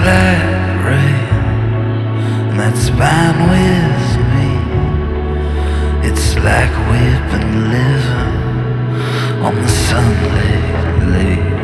like rain, and that's fine with me. It's like we've been living on the sun lately.